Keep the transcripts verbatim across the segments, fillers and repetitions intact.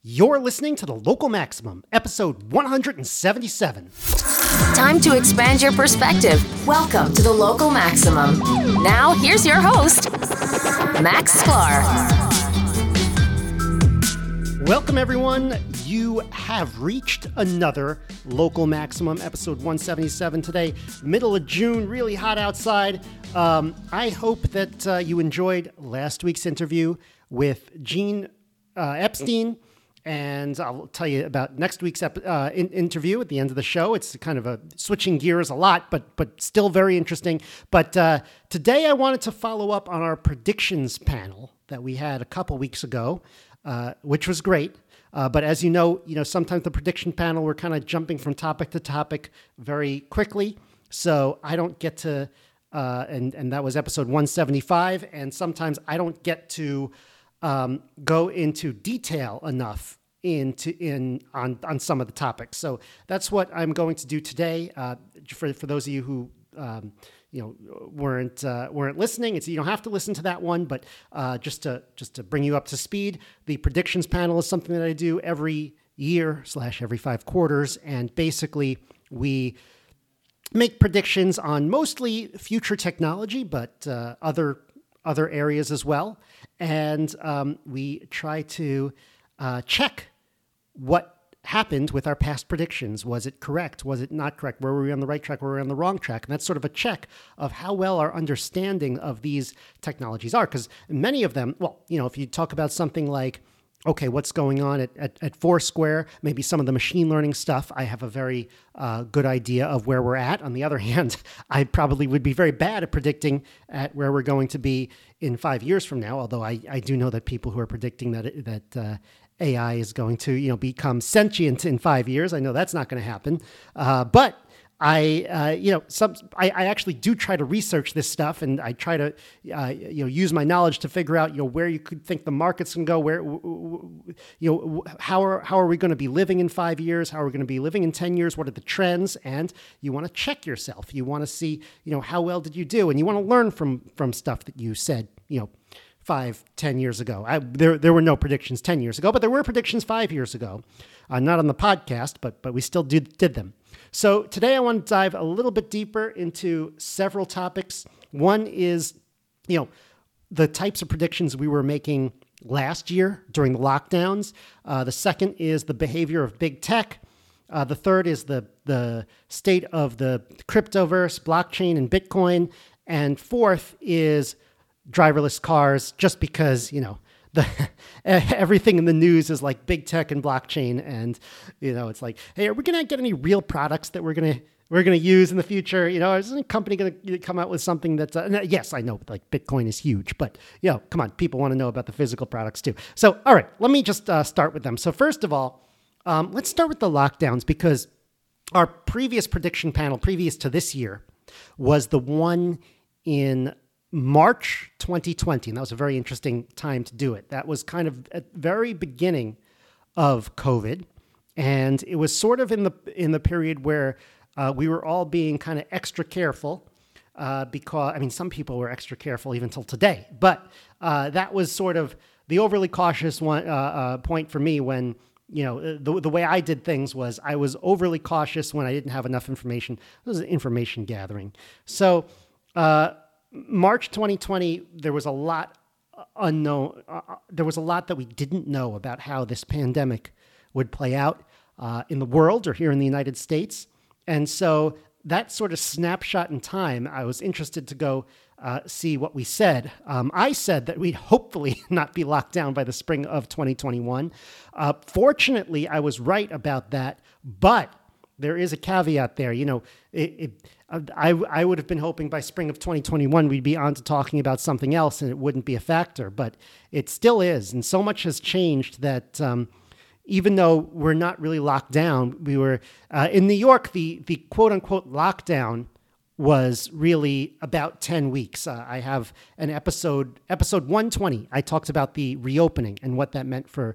You're listening to The Local Maximum, episode one seventy-seven. Time to expand your perspective. Welcome to The Local Maximum. Now, here's your host, Max Sklar. Welcome, everyone. You have reached another Local Maximum, episode one seventy-seven today. Middle of June, really hot outside. Um, I hope that uh, you enjoyed last week's interview with Gene uh, Epstein. And I'll tell you about next week's ep- uh, in- interview at the end of the show. It's kind of a switching gears a lot, but but still very interesting. But uh, today I wanted to follow up on our predictions panel that we had a couple weeks ago, uh, which was great. Uh, but as you know, you know sometimes the prediction panel, we're kind of jumping from topic to topic very quickly. So I don't get to, uh, and, and that was episode one seventy-five. And sometimes I don't get to Um, go into detail enough into in on, on some of the topics. So that's what I'm going to do today. Uh, for for those of you who um, you know weren't uh, weren't listening, it's you don't have to listen to that one, but uh, just to just to bring you up to speed, the predictions panel is something that I do every year slash every five quarters, and basically we make predictions on mostly future technology, but uh, other other areas as well. And um, we try to uh, check what happened with our past predictions. Was it correct? Was it not correct? Were we on the right track? Were we on the wrong track? And that's sort of a check of how well our understanding of these technologies are. Because many of them, well, you know, if you talk about something like, okay, what's going on at, at, at Foursquare, maybe some of the machine learning stuff, I have a very uh, good idea of where we're at. On the other hand, I probably would be very bad at predicting at where we're going to be in five years from now, although I, I do know that people who are predicting that that uh, A I is going to you know become sentient in five years. I know that's not going to happen, uh, but I, uh, you know, some, I, I actually do try to research this stuff, and I try to, uh, you know, use my knowledge to figure out, you know, where you could think the markets can go, where, you know, how are how are we going to be living in five years? How are we going to be living in ten years? What are the trends? And you want to check yourself. You want to see, you know, how well did you do, and you want to learn from from stuff that you said, you know, five, ten years ago. I, there there were no predictions ten years ago, but there were predictions five years ago, uh, not on the podcast, but but we still did did them. So today I want to dive a little bit deeper into several topics. One is, you know, the types of predictions we were making last year during the lockdowns. Uh, the second is the behavior of big tech. Uh, the third is the the state of the cryptoverse, blockchain, and Bitcoin. And fourth is driverless cars, just because, you know, the everything in the news is like big tech and blockchain, and you know it's like, hey, are we gonna get any real products that we're gonna we're gonna use in the future? You know, is a company gonna come out with something that's uh, yes, I know, like Bitcoin is huge, but you know, come on, people want to know about the physical products too. So, all right, let me just uh, start with them. So, first of all, um, let's start with the lockdowns, because our previous prediction panel, previous to this year, was the one in March twenty twenty, and that was a very interesting time to do it. That was kind of at the very beginning of COVID, and it was sort of in the in the period where uh, we were all being kind of extra careful, uh, because, I mean, some people were extra careful even till today, but uh, that was sort of the overly cautious one uh, uh, point for me when, you know, the the way I did things was I was overly cautious when I didn't have enough information. It was information gathering. So, uh, March twenty twenty, there was a lot unknown. Uh, there was a lot that we didn't know about how this pandemic would play out uh, in the world or here in the United States. And so that sort of snapshot in time, I was interested to go uh, see what we said. Um, I said that we'd hopefully not be locked down by the spring of twenty twenty-one. Uh, fortunately, I was right about that, but there is a caveat there. You know, it, it, I, I would have been hoping by spring of twenty twenty-one, we'd be on to talking about something else and it wouldn't be a factor, but it still is. And so much has changed that um, even though we're not really locked down, we were uh, in New York, the, the quote unquote lockdown was really about ten weeks. Uh, I have an episode, episode one twenty. I talked about the reopening and what that meant for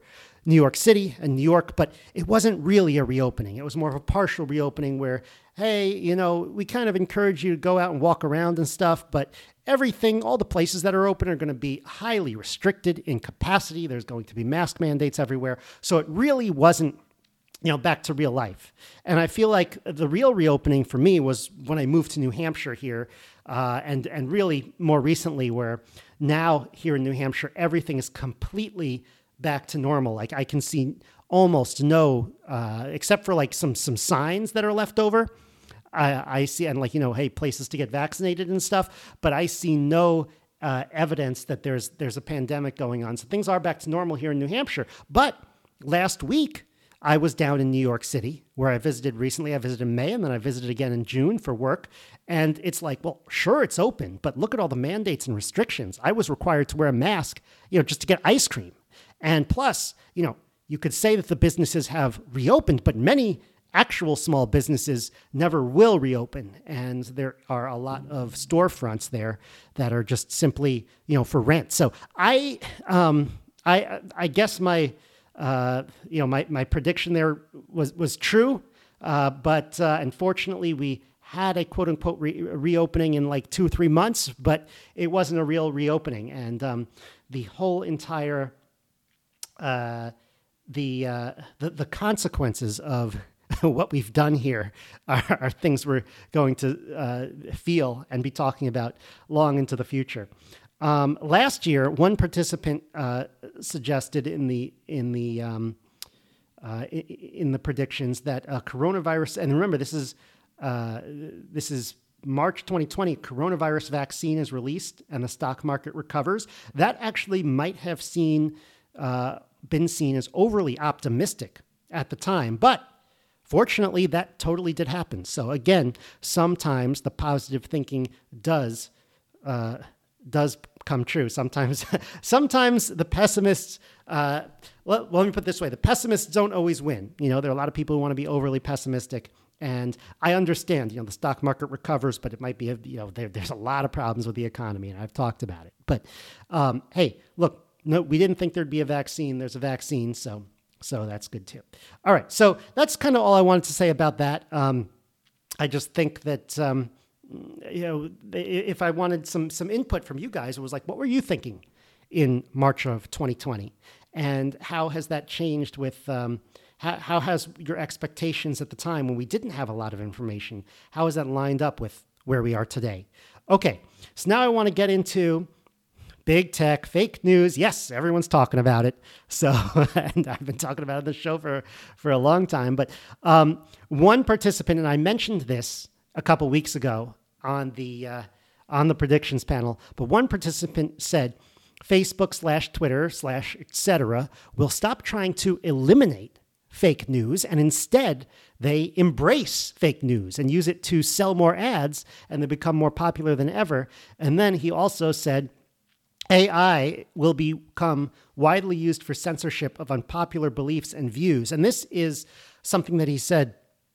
New York City and New York, but it wasn't really a reopening. It was more of a partial reopening where, hey, you know, we kind of encourage you to go out and walk around and stuff, but everything, all the places that are open are going to be highly restricted in capacity. There's going to be mask mandates everywhere. So it really wasn't, you know, back to real life. And I feel like the real reopening for me was when I moved to New Hampshire here, uh, and, and really more recently where now here in New Hampshire, everything is completely back to normal. Like I can see almost no, uh, except for like some, some signs that are left over. I, I see, and like, you know, hey, places to get vaccinated and stuff, but I see no uh, evidence that there's, there's a pandemic going on. So things are back to normal here in New Hampshire. But last week I was down in New York City where I visited recently. I visited in May and then I visited again in June for work. And it's like, well, sure, it's open, but look at all the mandates and restrictions. I was required to wear a mask, you know, just to get ice cream. And plus, you know, you could say that the businesses have reopened, but many actual small businesses never will reopen. And there are a lot of storefronts there that are just simply, you know, for rent. So I, um, I, I guess my, uh, you know, my, my prediction there was, was true. Uh, but, uh, unfortunately we had a quote unquote re- reopening in like two or three months, but it wasn't a real reopening. And, um, the whole entire, uh, the, uh, the, the consequences of what we've done here are, are things we're going to uh, feel and be talking about long into the future. Um, last year, one participant uh, suggested in the in the um, uh, in the predictions that uh, coronavirus, and remember this is uh, this is March twenty twenty, coronavirus vaccine is released and the stock market recovers. That actually might have seen uh, been seen as overly optimistic at the time, but fortunately, that totally did happen. So again, sometimes the positive thinking does uh, does come true. Sometimes, sometimes the pessimists. Uh, well, let me put it this way: the pessimists don't always win. You know, there are a lot of people who want to be overly pessimistic, and I understand. You know, the stock market recovers, but it might be, a, you know, there, there's a lot of problems with the economy, and I've talked about it. But um, hey, look, no, we didn't think there'd be a vaccine. There's a vaccine, so. So that's good too. All right. So that's kind of all I wanted to say about that. Um, I just think that, um, you know, if I wanted some, some input from you guys, it was like, what were you thinking in March of twenty twenty? And how has that changed with, um, how, how has your expectations at the time when we didn't have a lot of information, how has that lined up with where we are today? Okay. So now I want to get into big tech, fake news. Yes, everyone's talking about it. So, and I've been talking about it on the show for, for a long time. But um, one participant, and I mentioned this a couple weeks ago on the uh, on the predictions panel, but one participant said Facebook slash Twitter slash et cetera will stop trying to eliminate fake news, and instead they embrace fake news and use it to sell more ads, and they become more popular than ever. And then he also said, A I will become widely used for censorship of unpopular beliefs and views. And this is something that he said,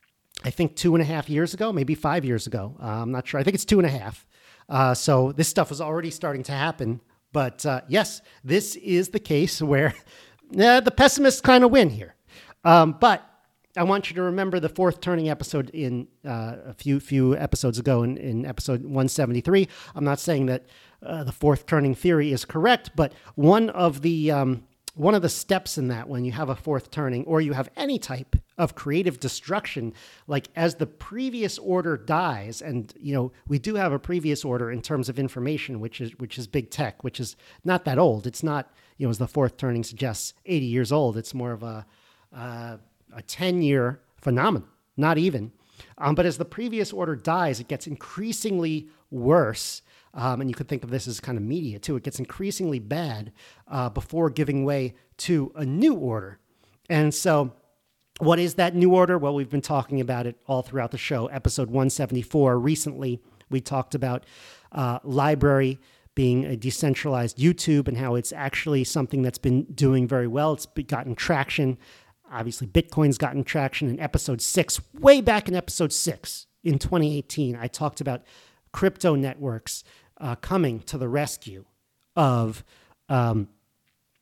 I think two and a half years ago, maybe five years ago. Uh, I'm not sure. I think it's two and a half. Uh, so this stuff was already starting to happen. But uh, yes, this is the case where uh, the pessimists kind of win here. Um, but I want you to remember the fourth turning episode in uh, a few few episodes ago in, in episode one seventy-three. I'm not saying that uh, the fourth turning theory is correct, but one of the um, one of the steps in that, when you have a fourth turning or you have any type of creative destruction, like as the previous order dies, and you know we do have a previous order in terms of information, which is which is big tech, which is not that old. It's not, you know, as the fourth turning suggests, eighty years old. It's more of a uh, a ten-year phenomenon, not even. Um, but as the previous order dies, it gets increasingly worse. Um, and you could think of this as kind of media, too. It gets increasingly bad uh, before giving way to a new order. And so what is that new order? Well, we've been talking about it all throughout the show. Episode one seventy-four, recently, we talked about uh, LBRY being a decentralized YouTube and how it's actually something that's been doing very well. It's gotten traction. Obviously, Bitcoin's gotten traction. In episode six, way back in episode six in twenty eighteen, I talked about crypto networks uh, coming to the rescue of um,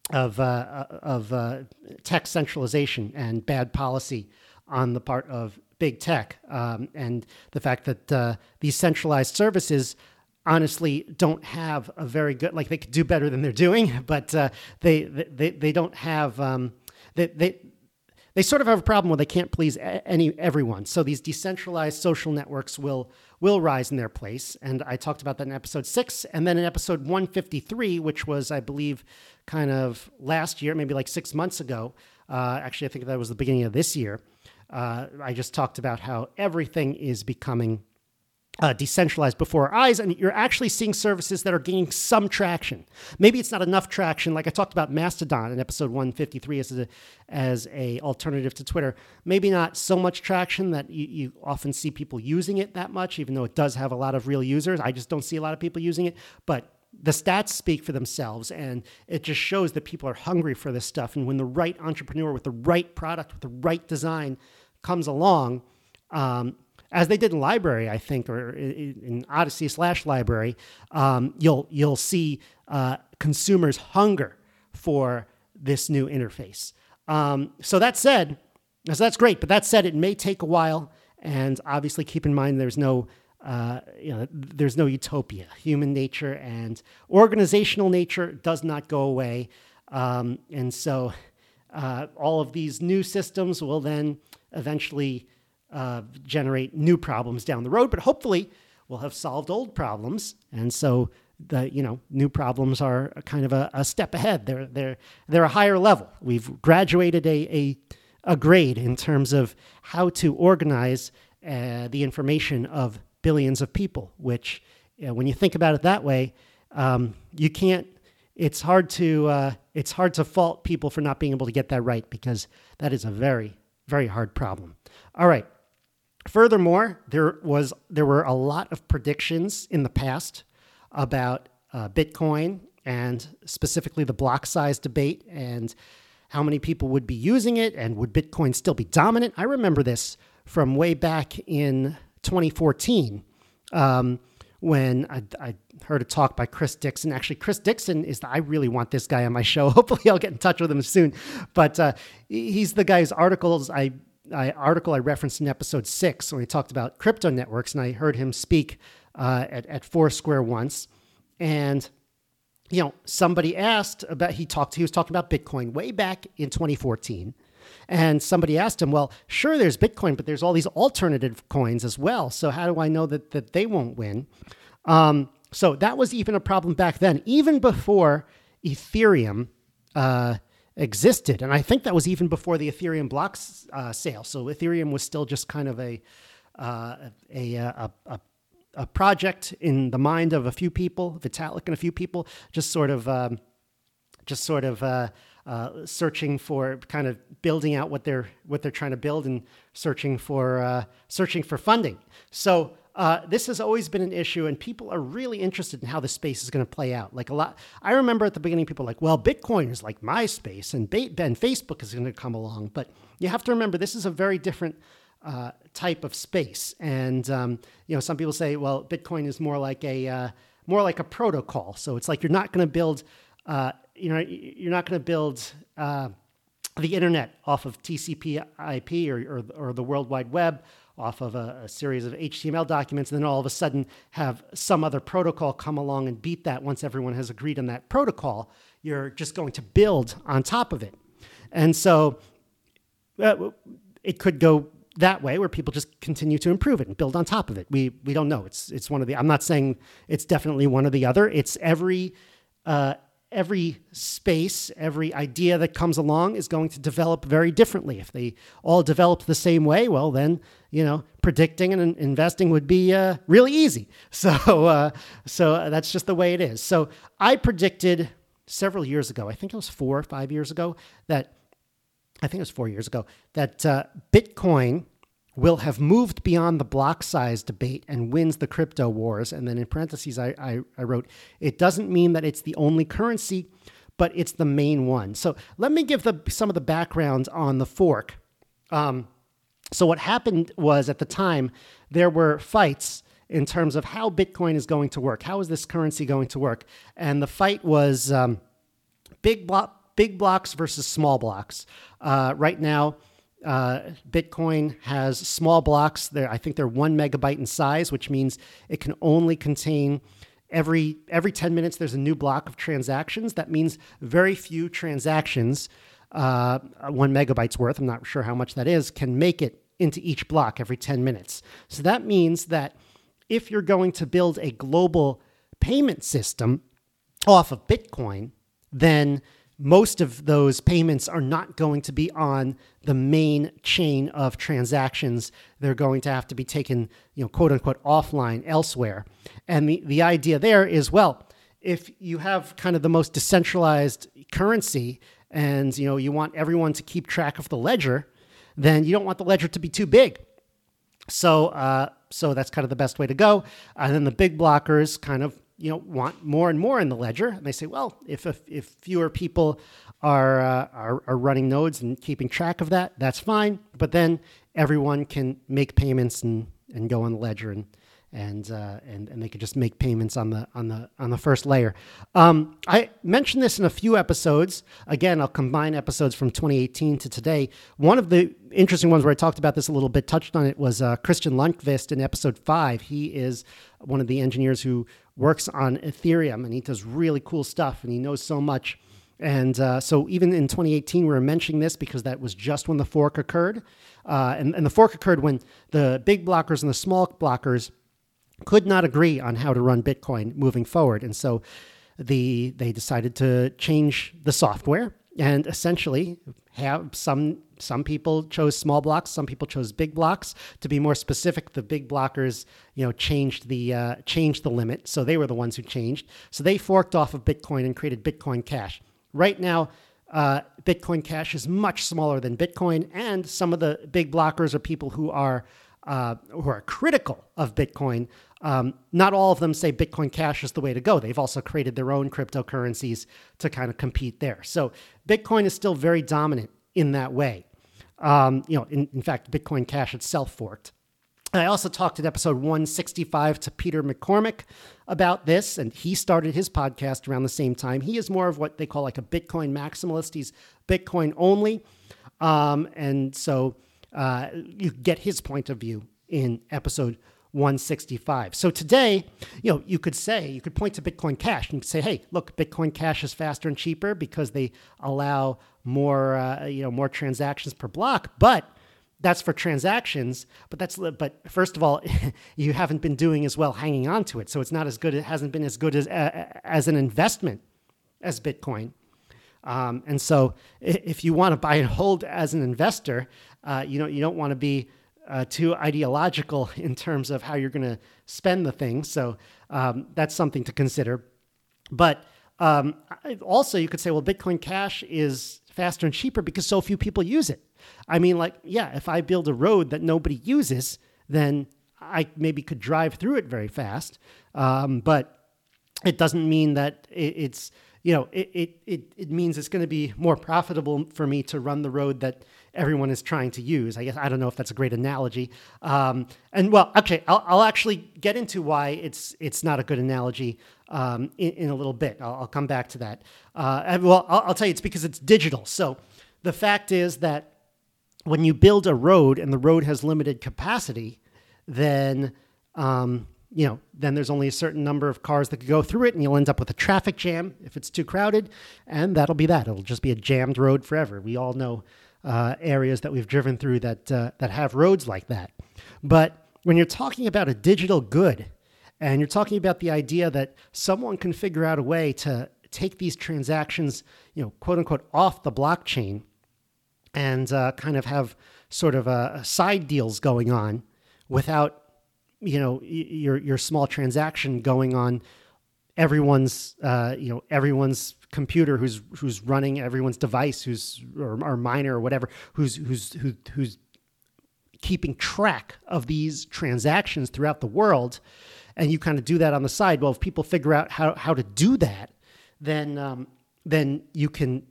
of uh, of uh, tech centralization and bad policy on the part of big tech, um, and the fact that uh, these centralized services honestly don't have a very good, like they could do better than they're doing, but uh, they, they they don't have um, they they. They sort of have a problem where they can't please any everyone. So these decentralized social networks will will rise in their place. And I talked about that in episode six. And then in episode one fifty-three, which was, I believe, kind of last year, maybe like six months ago. Uh, actually, I think that was the beginning of this year. Uh, I just talked about how everything is becoming Uh, decentralized before our eyes, and you're actually seeing services that are gaining some traction. Maybe it's not enough traction, like I talked about Mastodon in episode one fifty-three as a, as a alternative to Twitter. Maybe not so much traction that you, you often see people using it that much, even though it does have a lot of real users. I just don't see a lot of people using it, but the stats speak for themselves, and it just shows that people are hungry for this stuff. And when the right entrepreneur with the right product, with the right design comes along, um, as they did in Library, I think, or in Odyssey slash Library, um, you'll you'll see uh, consumers hunger for this new interface. Um, so that said, so that's great. But that said, it may take a while, and obviously keep in mind there's no uh, you know there's no utopia. Human nature and organizational nature does not go away, um, and so uh, all of these new systems will then eventually Uh, generate new problems down the road, but hopefully we'll have solved old problems. And so the, you know, new problems are a kind of a, a step ahead. They're, they're, they're a higher level. We've graduated a, a, a grade in terms of how to organize uh, the information of billions of people, which you know, when you think about it that way, um, you can't, it's hard to, uh, it's hard to fault people for not being able to get that right, because that is a very, very hard problem. All right. Furthermore, there was there were a lot of predictions in the past about uh, Bitcoin, and specifically the block size debate and how many people would be using it, and would Bitcoin still be dominant? I remember this from way back in twenty fourteen um, when I, I heard a talk by Chris Dixon. Actually, Chris Dixon is the, I really want this guy on my show. Hopefully I'll get in touch with him soon. But uh, he's the guy's articles I I, article I referenced in episode six when he talked about crypto networks, and I heard him speak uh, at, at Foursquare once. And, you know, somebody asked about, he talked, he was talking about Bitcoin way back in twenty fourteen. And somebody asked him, well, sure, there's Bitcoin, but there's all these alternative coins as well. So how do I know that, that they won't win? Um, so that was even a problem back then, even before Ethereum, uh, existed. And I think that was even before the Ethereum blocks uh, sale. So Ethereum was still just kind of a, uh, a, a, a, a project in the mind of a few people, Vitalik and a few people, just sort of, um, just sort of uh, uh, searching for, kind of building out what they're, what they're trying to build, and searching for, uh, searching for funding. So Uh, this has always been an issue, and people are really interested in how the space is going to play out. Like a lot, I remember at the beginning, people were like, well, Bitcoin is like MySpace, and, ba- and Facebook is going to come along. But you have to remember, this is a very different uh, type of space. And, um, you know, some people say, well, Bitcoin is more like a, uh, more like a protocol. So it's like, you're not going to build, uh, you know, you're not going to build uh, the internet off of T C P I P or, or, or the World Wide Web, off of a, a series of H T M L documents, and then all of a sudden have some other protocol come along and beat that once everyone has agreed on that protocol. You're just going to build on top of it. And so uh, it could go that way, where people just continue to improve it and build on top of it. We we don't know. It's it's one of the, I'm not saying it's definitely one or the other. It's every uh, every space, every idea that comes along is going to develop very differently. If they all developed the same way, well, then, you know, predicting and investing would be uh, really easy. So, uh, so that's just the way it is. So I predicted several years ago, I think it was four or five years ago, that I think it was four years ago, that uh, Bitcoin will have moved beyond the block size debate and wins the crypto wars. And then in parentheses, I, I, I wrote, it doesn't mean that it's the only currency, but it's the main one. So let me give the, some of the background on the fork. Um, so what happened was, at the time, there were fights in terms of how Bitcoin is going to work. How is this currency going to work? And the fight was um, big block, big blocks versus small blocks. Uh, right now, uh, Bitcoin has small blocks. They're, I think they're one megabyte in size, which means it can only contain every every ten minutes. There's a new block of transactions. That means very few transactions, uh, one megabyte's worth. I'm not sure how much that is, can make it into each block every ten minutes. So that means that if you're going to build a global payment system off of Bitcoin, then most of those payments are not going to be on the main chain of transactions. They're going to have to be taken, you know, quote unquote, offline elsewhere. And the, the idea there is, well, if you have kind of the most decentralized currency and, you know, you want everyone to keep track of the ledger, then you don't want the ledger to be too big. So, uh, so that's kind of the best way to go. And then the big blockers kind of, you know, want more and more in the ledger. And they say, well, if if, if fewer people are, uh, are are running nodes and keeping track of that, that's fine. But then everyone can make payments and, and go on the ledger, and and uh, and and they could just make payments on the on the on the first layer. Um, I mentioned this in a few episodes. Again, I'll combine episodes from twenty eighteen to today. One of the interesting ones where I talked about this a little bit, touched on it, was uh, Christian Lundqvist in episode five. He is one of the engineers who works on Ethereum, and he does really cool stuff, and he knows so much. And uh, so even in twenty eighteen, we were mentioning this because that was just when the fork occurred. Uh, and, and the fork occurred when the big blockers and the small blockers could not agree on how to run Bitcoin moving forward. And so the they decided to change the software and essentially have some some people chose small blocks, some people chose big blocks. To be more specific, the big blockers, you know, changed the uh, changed the limit. So they were the ones who changed. So they forked off of Bitcoin and created Bitcoin Cash. Right now, uh, Bitcoin Cash is much smaller than Bitcoin, and some of the big blockers are people who are uh, who are critical of Bitcoin. Um, not all of them say Bitcoin Cash is the way to go. They've also created their own cryptocurrencies to kind of compete there. So Bitcoin is still very dominant in that way. Um, you know, in, in fact, Bitcoin Cash itself forked. I also talked in episode one sixty-five to Peter McCormick about this, and he started his podcast around the same time. He is more of what they call like a Bitcoin maximalist. He's Bitcoin only. Um, and so uh, you get his point of view in episode one sixty-five. So today, you know, you could say, you could point to Bitcoin Cash and you could say, hey, look, Bitcoin Cash is faster and cheaper because they allow more, uh, you know, more transactions per block. But that's for transactions. But that's, but first of all, you haven't been doing as well hanging on to it. So it's not as good. It hasn't been as good as, uh, as an investment as Bitcoin. Um, and so if you want to buy and hold as an investor, uh, you know, you don't want to be Uh, too ideological in terms of how you're going to spend the thing. So um, that's something to consider. But um, also you could say, well, Bitcoin Cash is faster and cheaper because so few people use it. I mean, like, yeah, if I build a road that nobody uses, then I maybe could drive through it very fast. Um, but it doesn't mean that it, it's, you know, it, it, it, it means it's going to be more profitable for me to run the road that everyone is trying to use. I guess, I don't know if that's a great analogy. Um, and well, okay, I'll, I'll actually get into why it's, it's not a good analogy um, in, in a little bit. I'll, I'll come back to that. Uh, and well, I'll, I'll tell you, it's because it's digital. So the fact is that when you build a road and the road has limited capacity, then, um, you know, then there's only a certain number of cars that could go through it, and you'll end up with a traffic jam if it's too crowded, and that'll be that. It'll just be a jammed road forever. We all know uh, areas that we've driven through that uh, that have roads like that. But when you're talking about a digital good, and you're talking about the idea that someone can figure out a way to take these transactions, you know, quote unquote, off the blockchain, and uh, kind of have sort of a, a side deals going on without, you know, your your small transaction going on everyone's, uh, you know, everyone's computer who's who's running everyone's device, who's or, or miner or whatever, who's who's who, who's keeping track of these transactions throughout the world, and you kind of do that on the side. Well, if people figure out how how to do that, then um, then you can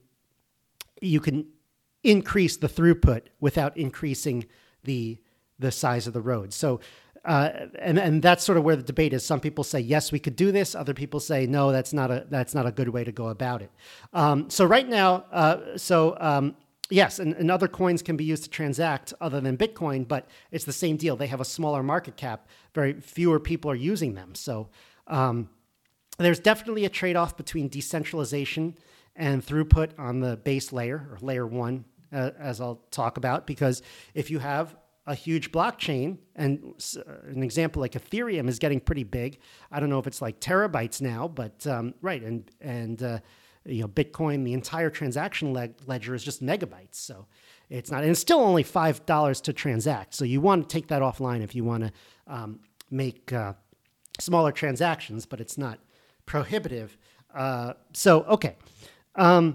you can increase the throughput without increasing the the size of the road. So uh, and and that's sort of where the debate is. Some people say yes, we could do this. Other people say no, that's not a that's not a good way to go about it. Um, so right now, uh, so um, yes, and, and other coins can be used to transact other than Bitcoin, but it's the same deal. They have a smaller market cap. Very fewer people are using them. So um, there's definitely a trade-off between decentralization and throughput on the base layer, or layer one, uh, as I'll talk about, because if you have a huge blockchain, and an example like Ethereum is getting pretty big. I don't know if it's like terabytes now, but um, right, and and uh, you know, Bitcoin, the entire transaction leg- ledger is just megabytes, so it's not, and it's still only five dollars to transact. So you want to take that offline if you want to um, make uh, smaller transactions, but it's not prohibitive. Uh, so okay. Um,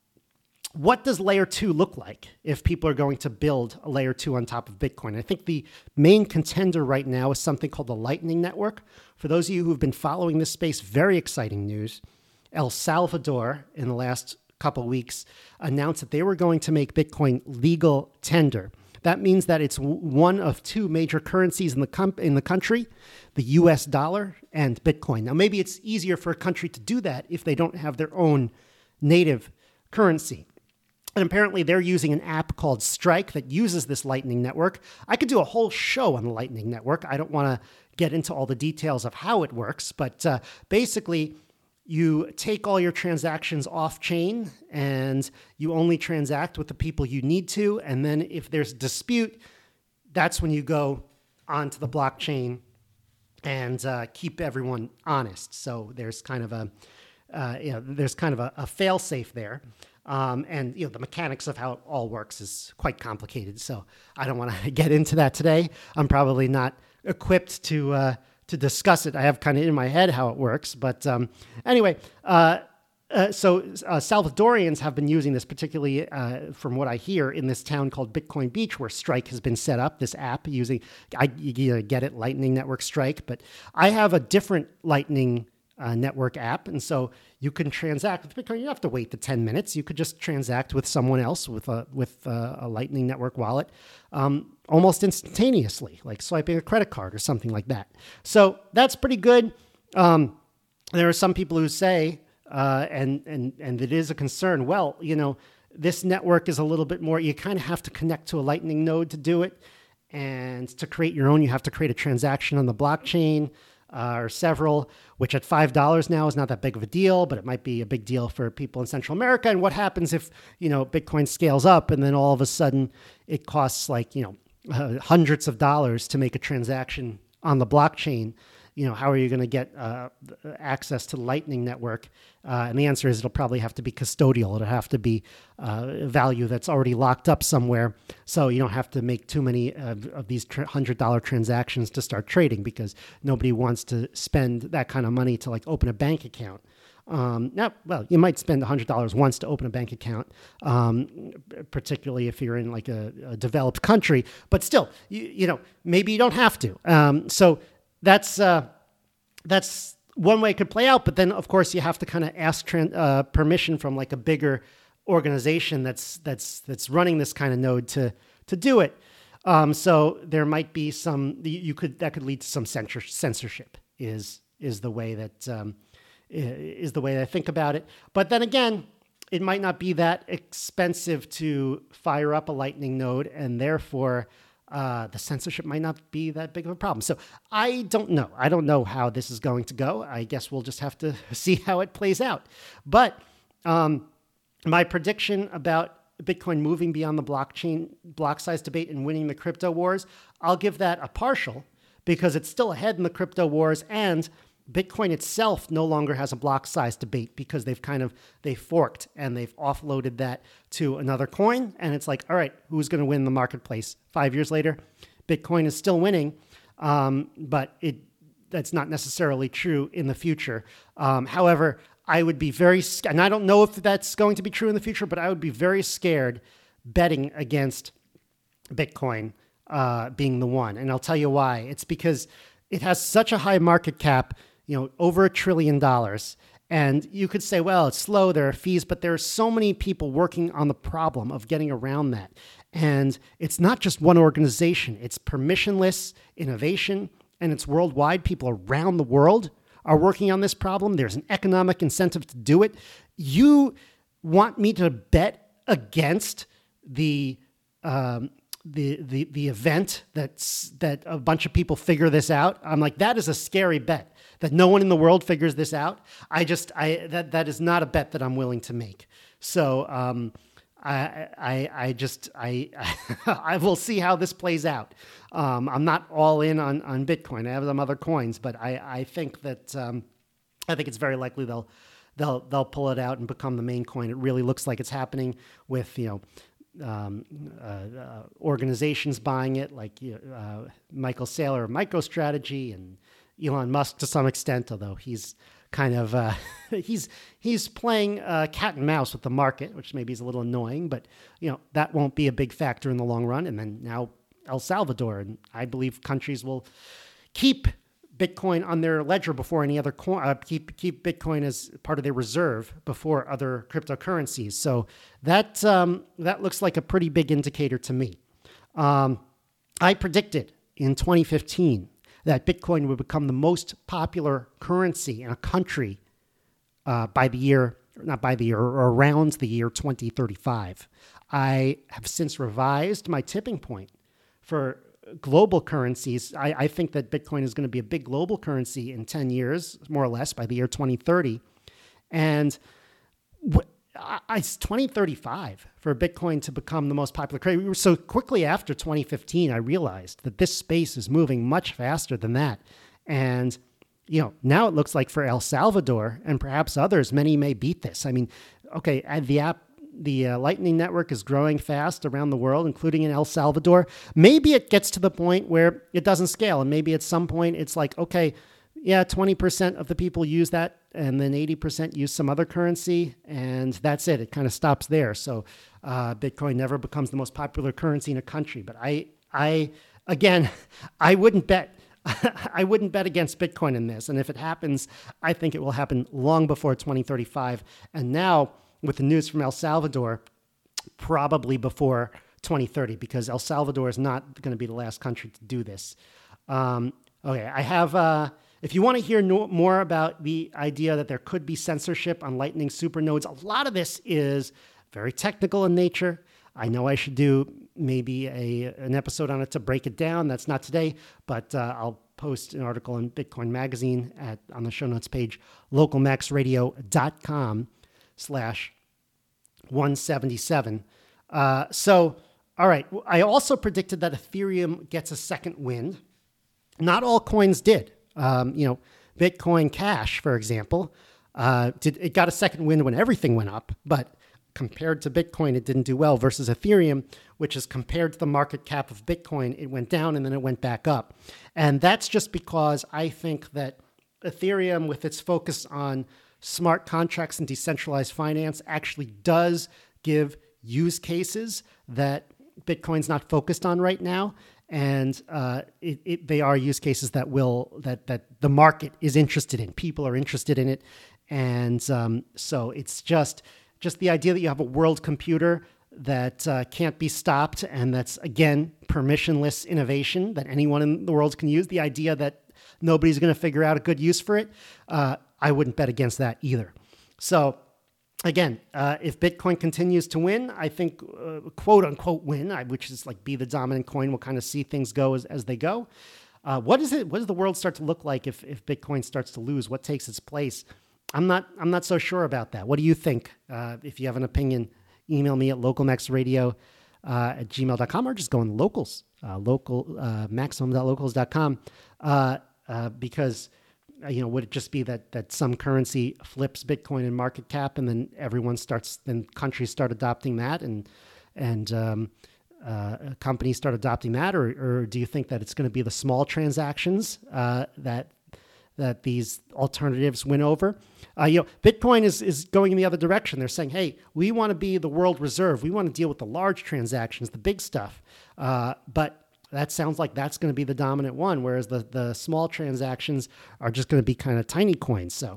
What does layer two look like if people are going to build a layer two on top of Bitcoin? I think the main contender right now is something called the Lightning Network. For those of you who've been following this space, very exciting news. El Salvador, in the last couple of weeks, announced that they were going to make Bitcoin legal tender. That means that it's one of two major currencies in the com- in the country, the U S dollar and Bitcoin. Now, maybe it's easier for a country to do that if they don't have their own native currency. And apparently they're using an app called Strike that uses this Lightning Network. I could do a whole show on the Lightning Network. I don't want to get into all the details of how it works, but uh, basically you take all your transactions off chain and you only transact with the people you need to. And then if there's a dispute, that's when you go onto the blockchain and uh, keep everyone honest. So there's kind of a, uh, you know, there's kind of a, a fail-safe there. Um, and you know, the mechanics of how it all works is quite complicated, so I don't want to get into that today. I'm probably not equipped to uh, to discuss it. I have kind of in my head how it works, but um, anyway, uh, uh, so uh, Salvadorians have been using this, particularly uh, from what I hear, in this town called Bitcoin Beach, where Strike has been set up. This app using, I you get it, Lightning Network Strike, but I have a different Lightning Uh, network app, and so you can transact with Bitcoin. You don't have to wait the ten minutes. You could just transact with someone else with a with a, a Lightning Network wallet um, almost instantaneously, like swiping a credit card or something like that. So that's pretty good. Um, there are some people who say, uh, and and and it is a concern. Well, you know, this network is a little bit more. You kind of have to connect to a Lightning node to do it, and to create your own, you have to create a transaction on the blockchain. Uh, or several, which at five dollars now is not that big of a deal, but it might be a big deal for people in Central America. And what happens if, you know, Bitcoin scales up and then all of a sudden it costs like, you know, uh, hundreds of dollars to make a transaction on the blockchain? You know, how are you going to get uh, access to the Lightning Network? Uh, and the answer is it'll probably have to be custodial. It'll have to be uh, value that's already locked up somewhere. So you don't have to make too many of, of these one hundred dollars transactions to start trading, because nobody wants to spend that kind of money to like open a bank account. Um, now, well, you might spend one hundred dollars once to open a bank account, um, particularly if you're in like a, a developed country. But still, you, you know, maybe you don't have to. Um, so That's uh, that's one way it could play out, but then of course you have to kind of ask tran- uh, permission from like a bigger organization that's that's that's running this kind of node to to do it. Um, so there might be some you could that could lead to some censor- censorship. Is is the way that um, is the way I think about it. But then again, it might not be that expensive to fire up a Lightning node, and therefore. Uh, the censorship might not be that big of a problem. So I don't know. I don't know how this is going to go. I guess we'll just have to see how it plays out. But um, my prediction about Bitcoin moving beyond the blockchain block size debate and winning the crypto wars, I'll give that a partial, because it's still ahead in the crypto wars, and Bitcoin itself no longer has a block size debate, because they've kind of, they forked and they've offloaded that to another coin. And it's like, all right, who's going to win the marketplace? Five years later, Bitcoin is still winning, um, but it that's not necessarily true in the future. Um, however, I would be very, and I don't know if that's going to be true in the future, but I would be very scared betting against Bitcoin uh, being the one. And I'll tell you why. It's because it has such a high market cap, you know, over a trillion dollars. And you could say, well, it's slow, there are fees, but there are so many people working on the problem of getting around that. And it's not just one organization, it's permissionless innovation. and it's worldwide. People around the world are working on this problem. There's an economic incentive to do it. You want me to bet against the um, the the the event that's that a bunch of people figure this out? I'm like, that is a scary bet. That no one in the world figures this out. I just I that that is not a bet that I'm willing to make. So um, I I I just I I will see how this plays out. Um, I'm not all in on on Bitcoin. I have some other coins, but I I think that um, I think it's very likely they'll they'll they'll pull it out and become the main coin. It really looks like it's happening with you know. Um, uh, uh, organizations buying it, like uh, Michael Saylor of MicroStrategy and Elon Musk to some extent, although he's kind of uh, he's he's playing uh, cat and mouse with the market, which maybe is a little annoying, but you know that won't be a big factor in the long run. And then now El Salvador, and I believe countries will keep Bitcoin on their ledger before any other coin, uh, keep keep Bitcoin as part of their reserve before other cryptocurrencies. So that um, that looks like a pretty big indicator to me. Um, I predicted in twenty fifteen that Bitcoin would become the most popular currency in a country uh, by the year, not by the year, or around the year twenty thirty-five. I have since revised my tipping point for global currencies. I, I think that Bitcoin is going to be a big global currency in ten years, more or less, by the year twenty thirty. And wh- I, it's twenty thirty-five for Bitcoin to become the most popular currency. So quickly after twenty fifteen, I realized that this space is moving much faster than that. And, you know, now it looks like for El Salvador and perhaps others, many may beat this. I mean, okay, the app, The uh, Lightning Network is growing fast around the world, including in El Salvador. Maybe it gets to the point where it doesn't scale. And maybe at some point it's like, okay, yeah, twenty percent of the people use that and then eighty percent use some other currency. And that's it. It kind of stops there. So uh, Bitcoin never becomes the most popular currency in a country. But I, I again, I wouldn't bet. I wouldn't bet against Bitcoin in this. And if it happens, I think it will happen long before twenty thirty-five. And now, with the news from El Salvador, probably before twenty thirty, because El Salvador is not going to be the last country to do this. Um, okay, I have, uh, if you want to hear no, more about the idea that there could be censorship on Lightning supernodes, a lot of this is very technical in nature. I know I should do maybe a an episode on it to break it down. That's not today, but uh, I'll post an article in Bitcoin Magazine at on the show notes page, localmaxradio.com slash 177. Uh, so, all right. I also predicted that Ethereum gets a second wind. Not all coins did. Um, you know, Bitcoin Cash, for example, uh, did it got a second wind when everything went up, but compared to Bitcoin, it didn't do well versus Ethereum, which is compared to the market cap of Bitcoin, it went down and then it went back up. And that's just because I think that Ethereum, with its focus on smart contracts and decentralized finance, actually does give use cases that Bitcoin's not focused on right now. And uh, it, it, they are use cases that will that that the market is interested in. People are interested in it. And um, so it's just just the idea that you have a world computer that uh, can't be stopped, and that's, again, permissionless innovation that anyone in the world can use. The idea that nobody's going to figure out a good use for it, uh, I wouldn't bet against that either. So again, uh, if Bitcoin continues to win, I think uh, quote unquote win, which is like be the dominant coin, we'll kind of see things go as, as they go. Uh, what is it? What does the world start to look like if, if Bitcoin starts to lose? What takes its place? I'm not, I'm not so sure about that. What do you think? Uh, if you have an opinion, email me at localmaxradio uh, at gmail dot com, or just go on locals, uh, local, uh, maximum dot locals dot com. Uh, uh, because, uh, you know, would it just be that, that some currency flips Bitcoin in market cap and then everyone starts, then countries start adopting that and, and, um, uh, companies start adopting that? Or, or do you think that it's going to be the small transactions, uh, that, that these alternatives win over? Uh, you know, Bitcoin is, is going in the other direction. They're saying, hey, we want to be the world reserve. We want to deal with the large transactions, the big stuff. Uh, but that sounds like that's going to be the dominant one, whereas the, the small transactions are just going to be kind of tiny coins. So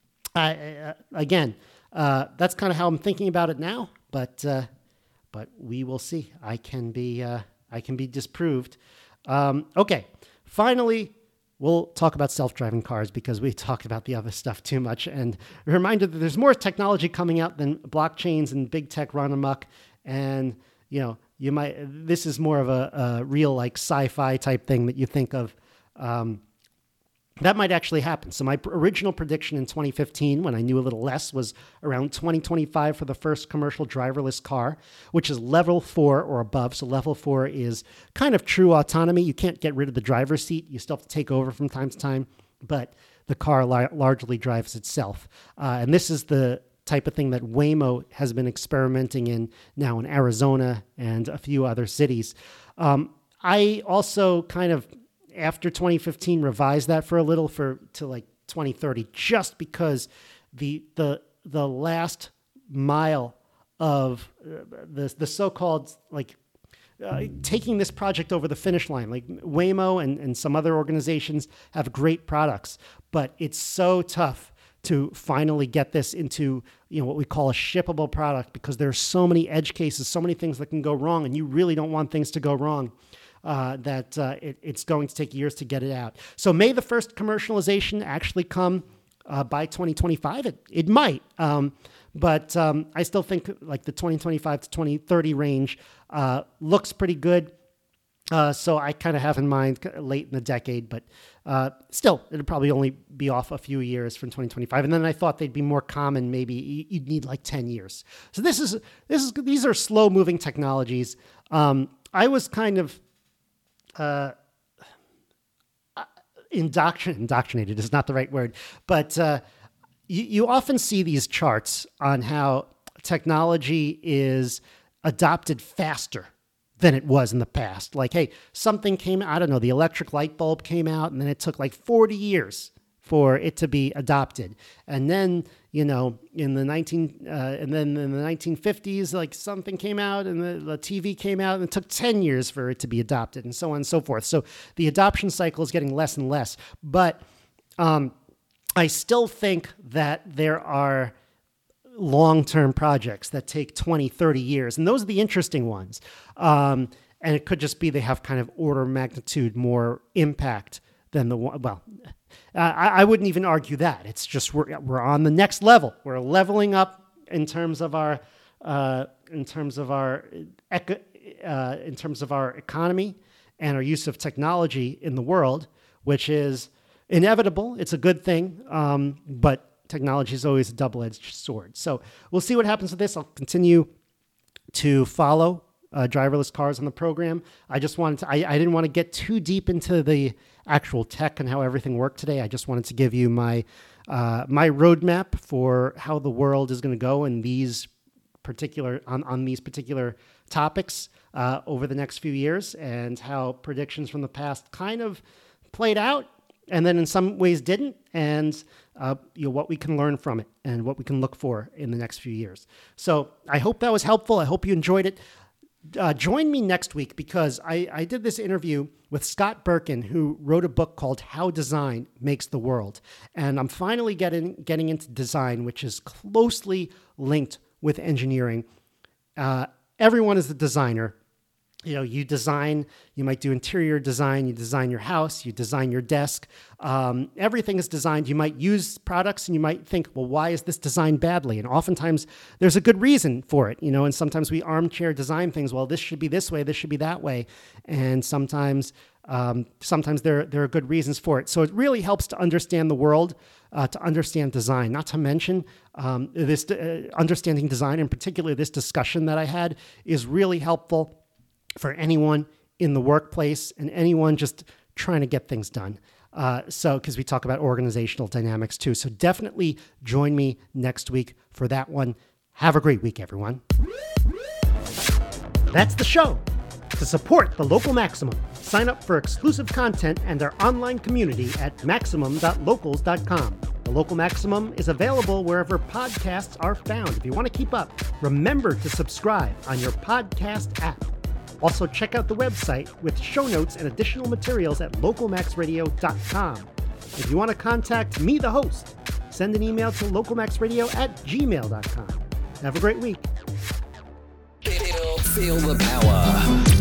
I, uh, again, uh, that's kind of how I'm thinking about it now, but, uh, but we will see. I can be, uh, I can be disproved. Um, okay. Finally, we'll talk about self-driving cars because we talked about the other stuff too much. And a reminder that there's more technology coming out than blockchains and big tech run amok. And, you know, you might, this is more of a, a real like sci-fi type thing that you think of. Um, that might actually happen. So my pr- original prediction in twenty fifteen, when I knew a little less, was around twenty twenty-five for the first commercial driverless car, which is level four or above. So level four is kind of true autonomy. You can't get rid of the driver's seat. You still have to take over from time to time, but the car li- largely drives itself. Uh, and this is the type of thing that Waymo has been experimenting in now in Arizona and a few other cities. Um, I also kind of, after twenty fifteen, revised that for a little for to like twenty thirty, just because the the the last mile of the the so-called like uh, taking this project over the finish line. Like Waymo and, and some other organizations have great products, but it's so tough to finally get this into, you know, what we call a shippable product, because there's so many edge cases, so many things that can go wrong, and you really don't want things to go wrong. Uh, that uh, it, it's going to take years to get it out. So may the first commercialization actually come uh, by twenty twenty-five? It, it might, um, but um, I still think like the twenty twenty-five to twenty thirty range uh, looks pretty good. Uh, so I kind of have in mind late in the decade, but uh, still, it'll probably only be off a few years from twenty twenty-five. And then I thought they'd be more common. Maybe you'd need like ten years. So this is this is these are slow moving technologies. Um, I was kind of Uh, indoctrin- indoctrinated is not the right word, but uh, you, you often see these charts on how technology is adopted faster than it was in the past. Like, hey, something came, I don't know, the electric light bulb came out, and then it took like forty years for it to be adopted. And then, you know, in the nineteen uh, and then in the nineteen fifties, like something came out and the, the T V came out, and it took ten years for it to be adopted, and so on and so forth. So the adoption cycle is getting less and less. But um, I still think that there are long-term projects that take twenty, thirty years, and those are the interesting ones. Um, and it could just be they have kind of order of magnitude more impact than the one, well, Uh, I, I wouldn't even argue that. It's just we're we're on the next level. We're leveling up in terms of our uh, in terms of our eco- uh, in terms of our economy and our use of technology in the world, which is inevitable. It's a good thing, um, but technology is always a double-edged sword. So we'll see what happens with this. I'll continue to follow uh, driverless cars on the program. I just wanted to. I, I didn't want to get too deep into the actual tech and how everything worked today. I just wanted to give you my uh, my roadmap for how the world is going to go in these particular on, on these particular topics uh, over the next few years, and how predictions from the past kind of played out, and then in some ways didn't, and uh, you know, what we can learn from it and what we can look for in the next few years. So I hope that was helpful. I hope you enjoyed it. Uh, join me next week, because I, I did this interview with Scott Birkin, who wrote a book called How Design Makes the World. And I'm finally getting getting into design, which is closely linked with engineering. Uh, everyone is a designer. You know, you design, you might do interior design, you design your house, you design your desk. Um, everything is designed. You might use products and you might think, well, why is this designed badly? And oftentimes there's a good reason for it, you know, and sometimes we armchair design things. Well, this should be this way, this should be that way. And sometimes um, sometimes there, there are good reasons for it. So it really helps to understand the world, uh, to understand design, not to mention um, this uh, understanding design, in particular, this discussion that I had is really helpful for anyone in the workplace and anyone just trying to get things done. Uh, so, because we talk about organizational dynamics too. So definitely join me next week for that one. Have a great week, everyone. That's the show. To support the Local Maximum, sign up for exclusive content and our online community at maximum dot locals dot com. The Local Maximum is available wherever podcasts are found. If you want to keep up, remember to subscribe on your podcast app. Also, check out the website with show notes and additional materials at local max radio dot com. If you want to contact me, the host, send an email to local max radio at gmail dot com. Have a great week. Feel, feel the power.